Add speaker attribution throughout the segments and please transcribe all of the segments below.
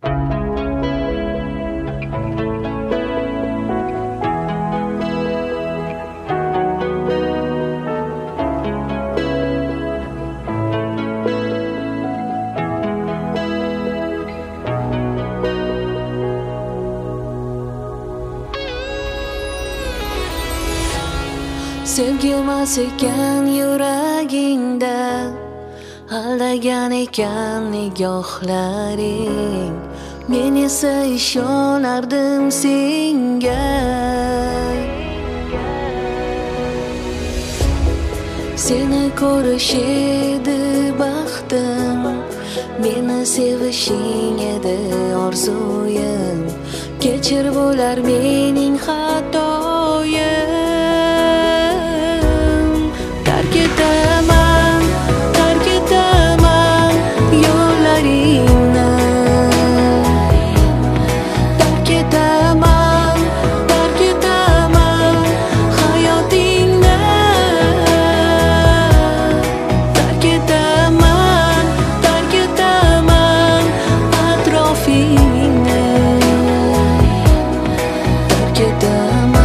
Speaker 1: Sevgilmas ekan yuragingda, aldagan ekan nigohlaring. Men esa ishonardim senga. Seni ko'rish edi baxtim, meni sevishing edi orzuyim. Kechir bo'lar mening xatoyim. Tark etaman yo'llaringni. Tark etaman hayotingni. Tark etaman atrofingni. Tark etaman.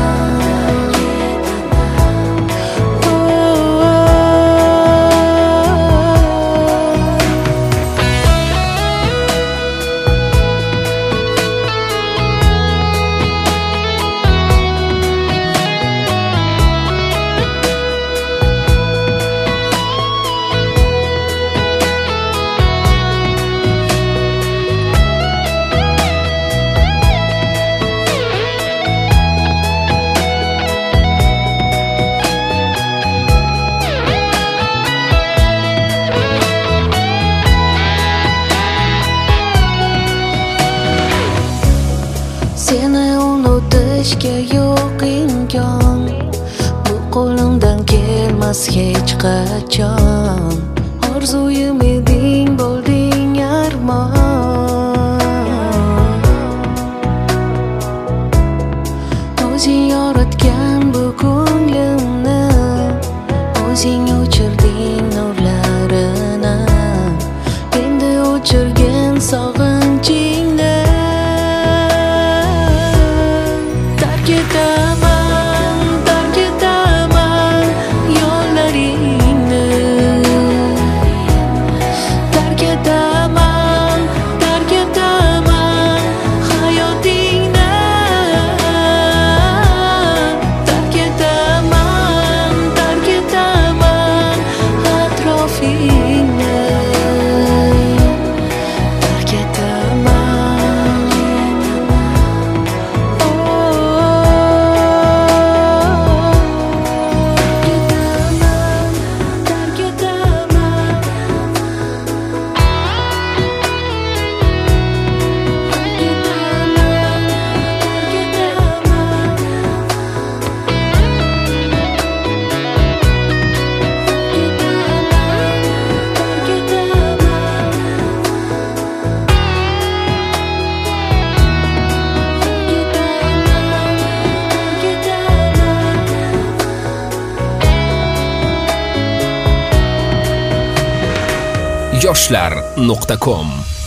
Speaker 1: Seni unutishga yo'q imkon, bu qo'limdan kelmas hech qachon. Orzuyim eding, bo'lding armon. O'zing yoritgan bu ko'nglimni, o'zing o'chirding nurlarini. Endi o'chirgin sog'inchingni. Tark etaman yo'llaringni. Tark etaman hayotingni. Tark etaman atrofingni. Tark etaman.
Speaker 2: yoshlar.com